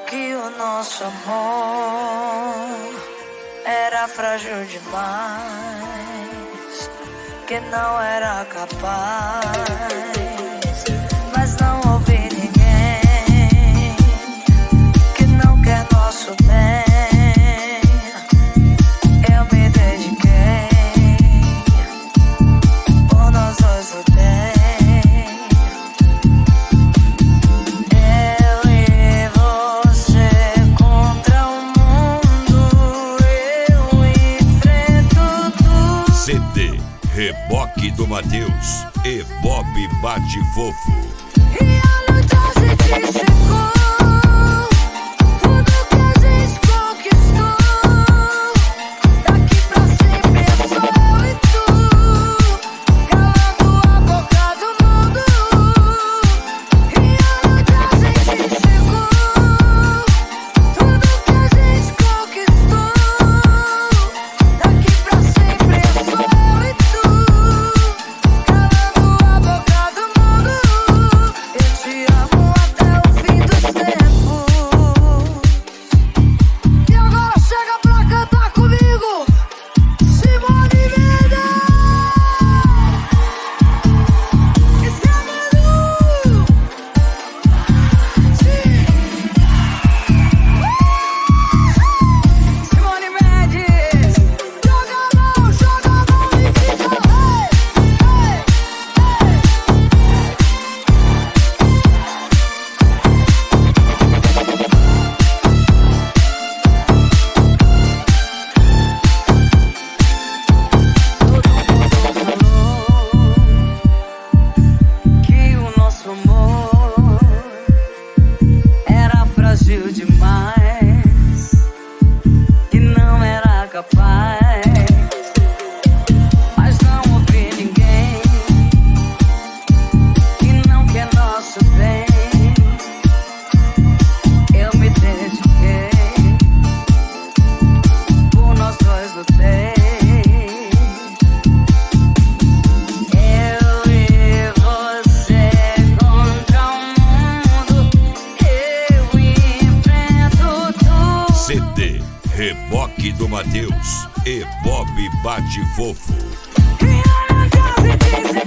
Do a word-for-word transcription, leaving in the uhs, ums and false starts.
que o nosso amor era frágil demais, que não era capaz. Mas não houve ninguém que não quer nosso bem. Eu me dediquei, por nós dois lutei. Eu e você contra o mundo, eu enfrento tudo. C D Reboque do Matheus e Bob Bate Fofo. E olha onde a gente chegou, tudo que a gente conquistou. Daqui pra sempre é só eu e tu, calando a boca do mundo. E olha onde a gente chegou, tudo que a gente conquistou. Daqui pra sempre é só eu e tu, calando a boca do mundo. Eu te amo até o fim dos tempos. E agora chega pra cantar comigo, Simone Mendes. Esse é Manu. Simone Mendes. Joga a mão, joga a mão e fica hey, hey, Todo mundo falou que o nosso amor era frágil demais, que não era capaz. Mas não houve ninguém que não quer nosso bem. Eu me dediquei, por nós dois lutei. Eu e você contra o mundo, eu enfrento tudo. C D Reboque do Matheus e Bob Bate Fofo. E olha onde a gente